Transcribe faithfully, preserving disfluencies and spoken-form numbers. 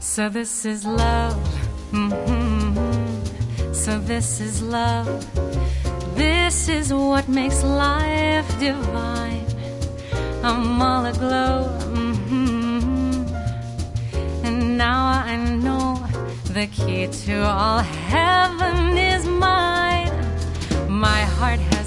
So this is love. Mm-hmm. So this is love. This is what makes life divine. I'm all aglow. Mm-hmm. And now I know the key to all heaven is mine. My heart has